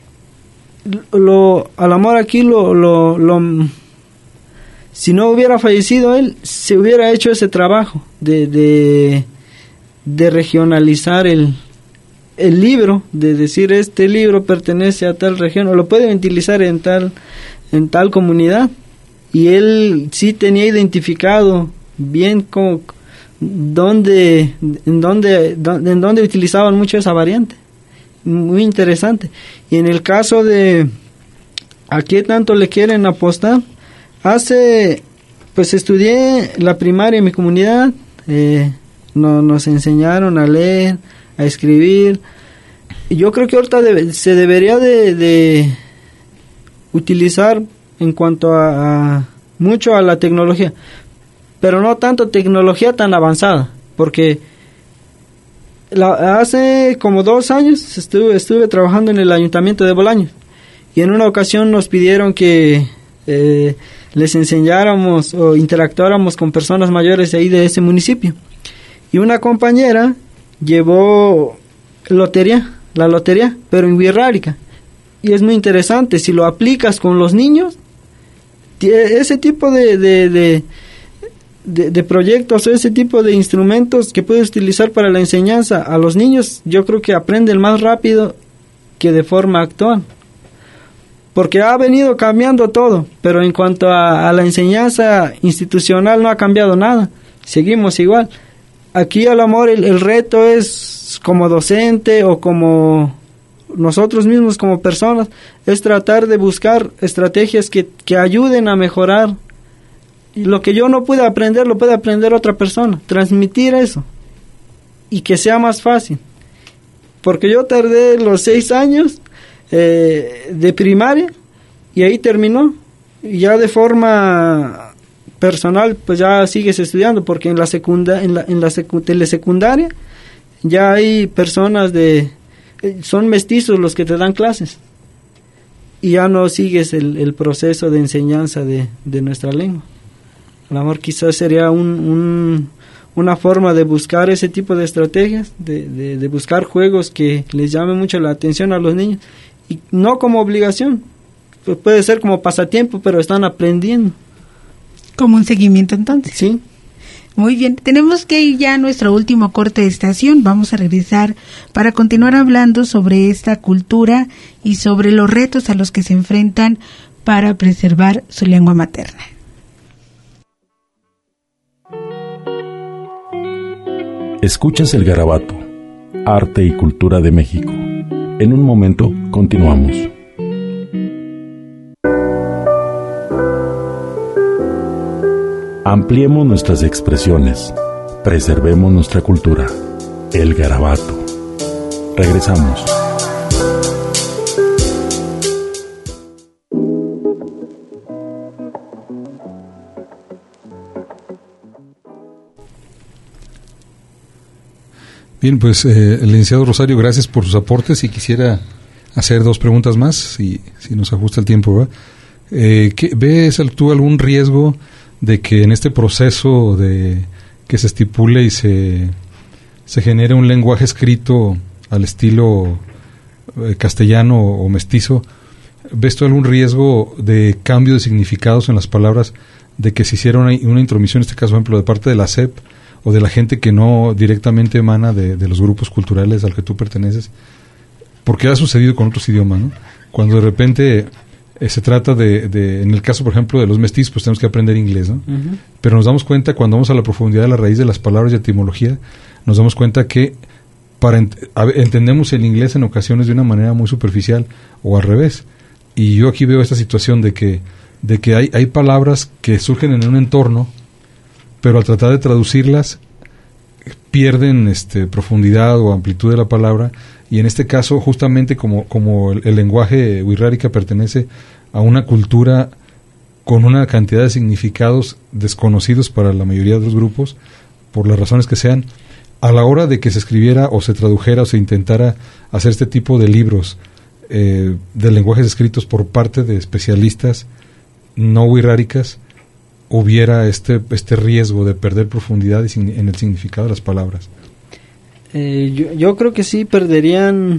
Lo, al amor aquí lo, lo, lo si no hubiera fallecido él, se hubiera hecho ese trabajo de, de, de regionalizar el, el libro, de decir este libro pertenece a tal región o lo pueden utilizar en tal en tal comunidad. Y él sí tenía identificado bien como dónde, en dónde, dónde, en dónde utilizaban mucho esa variante. Muy interesante. Y en el caso de ¿a qué tanto le quieren apostar? Hace, pues estudié la primaria en mi comunidad, eh, no, nos enseñaron a leer, a escribir. Y yo creo que ahorita debe, se debería de, de utilizar en cuanto a, a mucho a la tecnología, pero no tanto tecnología tan avanzada, porque la, hace como dos años estuve, estuve trabajando en el ayuntamiento de Bolaños y en una ocasión nos pidieron que eh, les enseñáramos o interactuáramos con personas mayores de ahí de ese municipio y una compañera llevó lotería, la lotería, pero en Wixárika. Y es muy interesante, si lo aplicas con los niños, ese tipo de, de, de, de, de proyectos, ese tipo de instrumentos que puedes utilizar para la enseñanza a los niños, yo creo que aprenden más rápido que de forma actual. Porque ha venido cambiando todo, pero en cuanto a, a la enseñanza institucional no ha cambiado nada, seguimos igual. Aquí al amor el, el reto es como docente o como nosotros mismos como personas, es tratar de buscar estrategias que, que ayuden a mejorar. Y lo que yo no pude aprender, lo puede aprender otra persona. Transmitir eso. Y que sea más fácil. Porque yo tardé los seis años eh, de primaria y ahí terminó. Y ya de forma personal, pues ya sigues estudiando, porque en la secunda, en la, en la secu- telesecundaria ya hay personas de, son mestizos los que te dan clases. Y ya no sigues el, el proceso de enseñanza de, de nuestra lengua. A lo mejor quizás sería un, un, una forma de buscar ese tipo de estrategias, de, de, de buscar juegos que les llamen mucho la atención a los niños, y no como obligación, pues puede ser como pasatiempo, pero están aprendiendo.
Como un seguimiento entonces.
Sí.
Muy bien, tenemos que ir ya a nuestro último corte de estación. Vamos a regresar para continuar hablando sobre esta cultura y sobre los retos a los que se enfrentan para preservar su lengua materna.
Escuchas el Garabato, arte y cultura de México. En un momento continuamos. Ampliemos nuestras expresiones, preservemos nuestra cultura. El Garabato. Regresamos.
Bien, pues eh, el licenciado Rosario, gracias por sus aportes, y quisiera hacer dos preguntas más, si, si nos ajusta el tiempo, ¿verdad? Eh, ¿qué, ¿Ves tú algún riesgo de que en este proceso de que se estipule y se, se genere un lenguaje escrito al estilo eh, castellano o mestizo, ves tú algún riesgo de cambio de significados en las palabras, de que se hiciera una, una intromisión, en este caso, por ejemplo, de parte de la S E P o de la gente que no directamente emana de, de los grupos culturales al que tú perteneces? Porque ha sucedido con otros idiomas, ¿no? Cuando de repente eh, se trata de, de, en el caso, por ejemplo, de los mestizos, pues tenemos que aprender inglés, ¿no? Uh-huh. Pero nos damos cuenta, cuando vamos a la profundidad de la raíz de las palabras y etimología, nos damos cuenta que para ent- a, entendemos el inglés en ocasiones de una manera muy superficial o al revés. Y yo aquí veo esta situación de que, de que hay, hay palabras que surgen en un entorno, pero al tratar de traducirlas pierden este, profundidad o amplitud de la palabra, y en este caso, justamente como, como el, el lenguaje wixárika pertenece a una cultura con una cantidad de significados desconocidos para la mayoría de los grupos, por las razones que sean, a la hora de que se escribiera o se tradujera o se intentara hacer este tipo de libros eh, de lenguajes escritos por parte de especialistas no wixárikas, hubiera este este riesgo de perder profundidad en el significado de las palabras.
Eh, yo, yo creo que sí perderían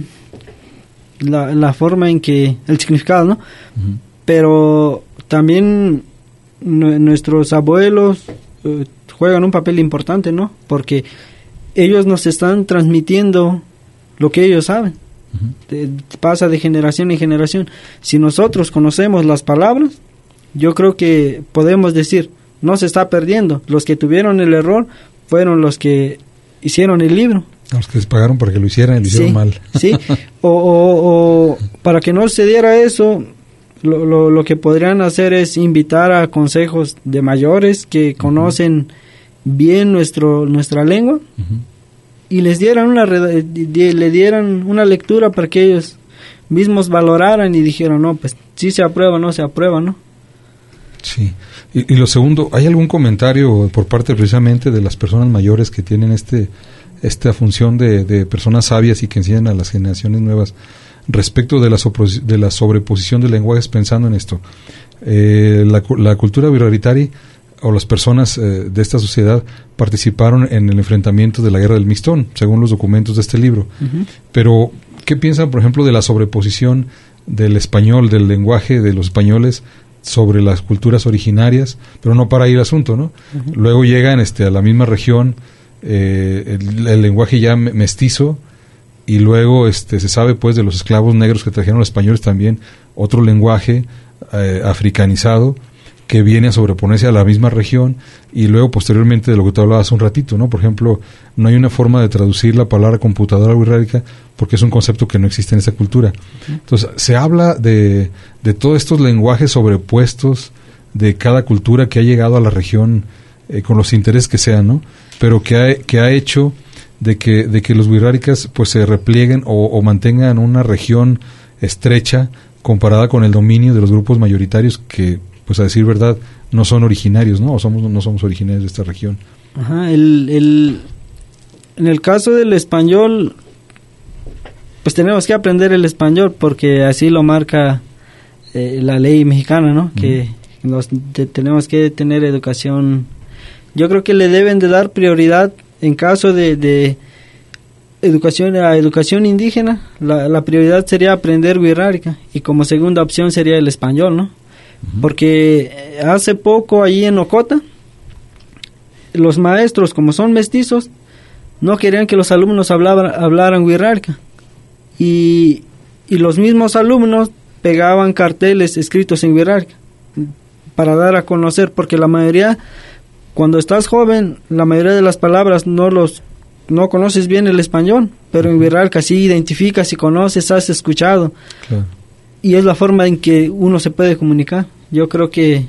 la, la forma en que, el significado, ¿no? Uh-huh. Pero también n- nuestros abuelos uh, juegan un papel importante, ¿no? Porque ellos nos están transmitiendo lo que ellos saben. Uh-huh. De, pasa de generación en generación. Si nosotros conocemos las palabras, yo creo que podemos decir, no se está perdiendo. Los que tuvieron el error fueron los que hicieron el libro.
Los que les pagaron para que lo hicieran y lo hicieron
sí,
mal.
Sí, o, o, o para que no se diera eso, lo, lo, lo que podrían hacer es invitar a consejos de mayores que conocen uh-huh. bien nuestro nuestra lengua uh-huh. y les dieran una le dieran una lectura para que ellos mismos valoraran y dijeran, no, pues sí se aprueba, no se aprueba, ¿no?
Sí. Y, y lo segundo, ¿hay algún comentario por parte precisamente de las personas mayores que tienen este esta función de, de personas sabias y que enseñan a las generaciones nuevas respecto de la, sopro- de la sobreposición de lenguajes, pensando en esto? Eh, la, la cultura wixárika o las personas eh, de esta sociedad participaron en el enfrentamiento de la Guerra del Mixtón, según los documentos de este libro. Uh-huh. Pero, ¿qué piensan, por ejemplo, de la sobreposición del español, del lenguaje de los españoles sobre las culturas originarias? Pero no para ahí el asunto, ¿no? Uh-huh. Luego llegan este, a la misma región eh, el, el lenguaje ya mestizo, y luego este, se sabe pues de los esclavos negros que trajeron los españoles también otro lenguaje eh, africanizado, que viene a sobreponerse a la misma región, y luego posteriormente de lo que tú hablabas hace un ratito, ¿no? Por ejemplo, no hay una forma de traducir la palabra computadora wixárika porque es un concepto que no existe en esa cultura. Entonces, se habla de, de todos estos lenguajes sobrepuestos de cada cultura que ha llegado a la región eh, con los intereses que sean, ¿no? Pero que ha, que ha hecho de que, de que los wixárikas pues se replieguen o, o mantengan una región estrecha comparada con el dominio de los grupos mayoritarios que, pues a decir verdad, no son originarios, ¿no? O somos, no somos originarios de esta región.
Ajá, el, el, en el caso del español, pues tenemos que aprender el español porque así lo marca eh, la ley mexicana, ¿no? Mm. Que nos, te, tenemos que tener educación. Yo creo que le deben de dar prioridad en caso de, de educación a educación indígena. La, la prioridad sería aprender wixárika y como segunda opción sería el español, ¿no? Porque hace poco allí en Ocota los maestros, como son mestizos, no querían que los alumnos hablaban, hablaran wixárika y, y los mismos alumnos pegaban carteles escritos en wixárika para dar a conocer, porque la mayoría, cuando estás joven, la mayoría de las palabras no los no conoces bien el español, pero en wixárika sí identificas y conoces, has escuchado. Claro. Y es la forma en que uno se puede comunicar. Yo creo que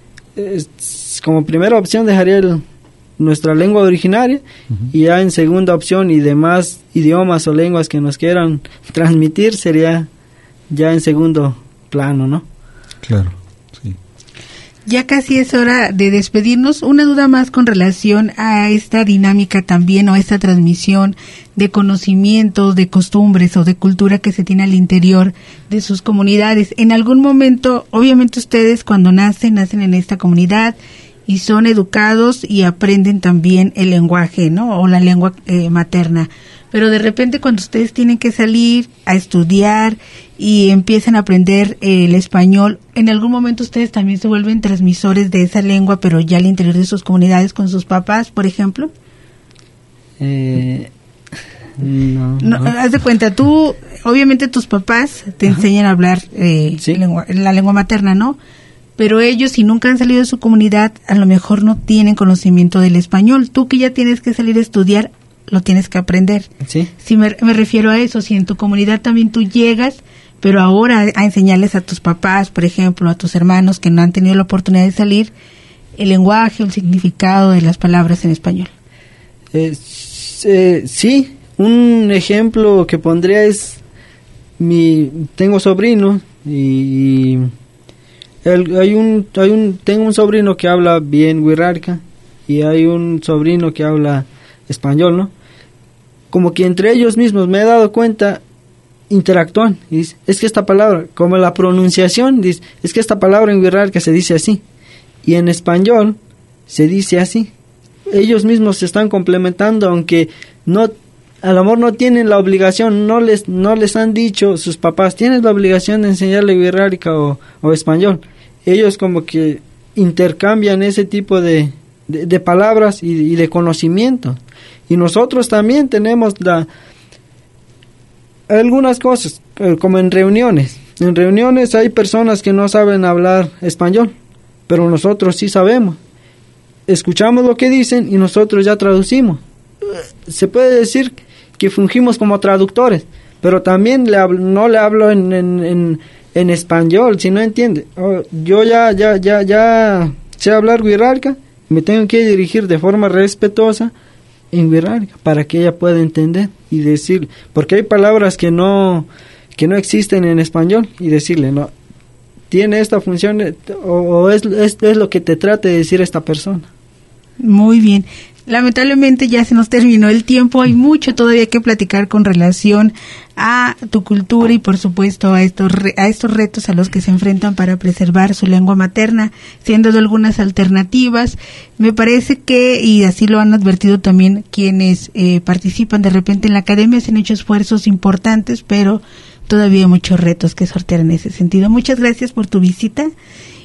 es, como primera opción dejaría el, nuestra lengua originaria, uh-huh. y ya en segunda opción y demás idiomas o lenguas que nos quieran transmitir sería ya en segundo plano, ¿no?
Claro, sí.
Ya casi es hora de despedirnos. Una duda más con relación a esta dinámica también, o esta transmisión de conocimientos, de costumbres o de cultura que se tiene al interior de sus comunidades. En algún momento, obviamente ustedes cuando nacen, nacen en esta comunidad y son educados y aprenden también el lenguaje, ¿no? O la lengua eh, materna. Pero de repente cuando ustedes tienen que salir a estudiar y empiezan a aprender eh, el español, en algún momento ustedes también se vuelven transmisores de esa lengua, pero ya al interior de sus comunidades con sus papás, por ejemplo.
Eh, no,
no,
no.
Haz de cuenta, tú, obviamente tus papás te Ajá. enseñan a hablar eh, ¿Sí? lengua, la lengua materna, ¿no? Pero ellos, si nunca han salido de su comunidad, a lo mejor no tienen conocimiento del español. Tú que ya tienes que salir a estudiar, lo tienes que aprender.
Sí.
Si me, me refiero a eso, si en tu comunidad también tú llegas, pero ahora a, a enseñarles a tus papás, por ejemplo, a tus hermanos que no han tenido la oportunidad de salir, el lenguaje, el significado de las palabras en español.
Eh, eh, sí, un ejemplo que pondría es, mi tengo sobrino y... El, hay un hay un tengo un sobrino que habla bien wixárika y hay un sobrino que habla español, ¿no? Como que entre ellos mismos me he dado cuenta, interactúan y dice, es que esta palabra, como la pronunciación, dice, es que esta palabra en wixárika se dice así y en español se dice así. Ellos mismos se están complementando, aunque no, a lo mejor no tienen la obligación, no les no les han dicho sus papás, tienes la obligación de enseñarle wixárika o, o español. Ellos como que intercambian ese tipo de, de, de palabras y, y de conocimiento. Y nosotros también tenemos la, algunas cosas, como en reuniones. En reuniones hay personas que no saben hablar español, pero nosotros sí sabemos. Escuchamos lo que dicen y nosotros ya traducimos. Se puede decir que fungimos como traductores, pero también le hablo, no le hablo en... en, en en español, si no entiende. Oh, yo ya ya ya ya sé hablar wixárika, me tengo que dirigir de forma respetuosa en wixárika para que ella pueda entender y decir, porque hay palabras que no que no existen en español y decirle, no, tiene esta función o, o es, es es lo que te trate de decir esta persona.
Muy bien. Lamentablemente ya se nos terminó el tiempo, hay mucho todavía que platicar con relación a tu cultura y por supuesto a estos re- a estos retos a los que se enfrentan para preservar su lengua materna, siendo de algunas alternativas. Me parece que, y así lo han advertido también quienes eh, participan de repente en la academia, se han hecho esfuerzos importantes, pero todavía hay muchos retos que sortear en ese sentido. Muchas gracias por tu visita.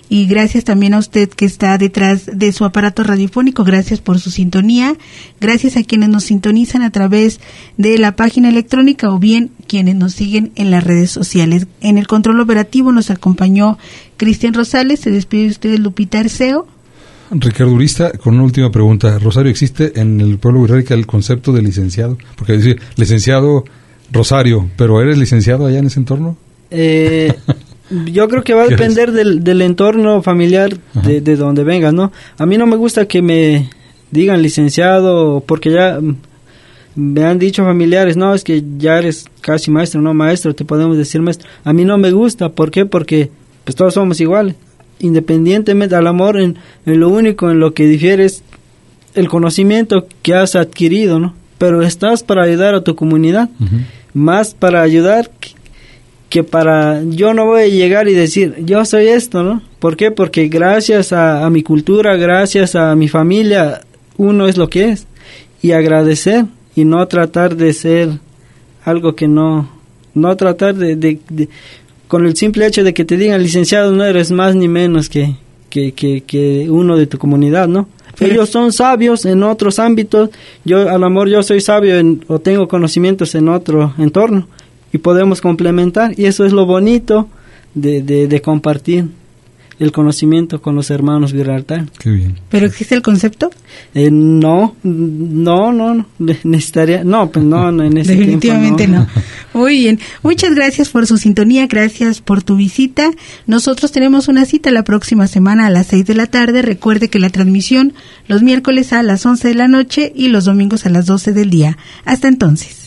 y gracias también a usted que está detrás de su aparato radiofónico, gracias por su sintonía, gracias a quienes nos sintonizan a través de la página electrónica o bien quienes nos siguen en las redes sociales. En el control operativo nos acompañó Cristian Rosales, se despide de ustedes Lupita Arceo.
Ricardo Urista, con una última pregunta. Rosario, ¿existe en el pueblo wixárika el concepto de licenciado? Porque dice licenciado Rosario, ¿pero eres licenciado allá en ese entorno?
Eh, yo creo que va a depender del, del entorno familiar de, de donde vengas, ¿no? A mí no me gusta que me digan licenciado, porque ya me han dicho familiares, no, es que ya eres casi maestro, no maestro, te podemos decir maestro. A mí no me gusta, ¿por qué? Porque pues todos somos iguales. Independientemente al amor, en, en lo único en lo que difiere es el conocimiento que has adquirido, ¿no? Pero estás para ayudar a tu comunidad, uh-huh. más para ayudar que, que para... Yo no voy a llegar y decir, yo soy esto, ¿no? ¿Por qué? Porque gracias a, a mi cultura, gracias a mi familia, uno es lo que es. Y agradecer y no tratar de ser algo que no... No tratar de... de, de con el simple hecho de que te digan licenciado, no eres más ni menos que, que, que, que uno de tu comunidad, ¿no? Ellos son sabios en otros ámbitos, yo a lo mejor yo soy sabio en, o tengo conocimientos en otro entorno y podemos complementar, y eso es lo bonito de, de, de compartir el conocimiento con los hermanos Gibraltar.
Qué bien.
¿Pero existe el concepto?
Eh, no, no, no, no, necesitaría, no, pues no, no en ese
definitivamente
tiempo,
no. no. Muy bien, muchas gracias por su sintonía, gracias por tu visita. Nosotros tenemos una cita la próxima semana a las seis de la tarde. Recuerde que la transmisión los miércoles a las once de la noche y los domingos a las doce del día. Hasta entonces.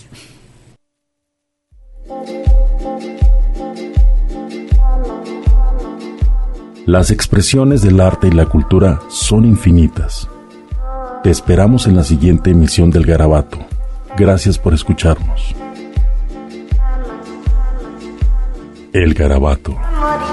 Las expresiones del arte y la cultura son infinitas. Te esperamos en la siguiente emisión del Garabato. Gracias por escucharnos. El Garabato.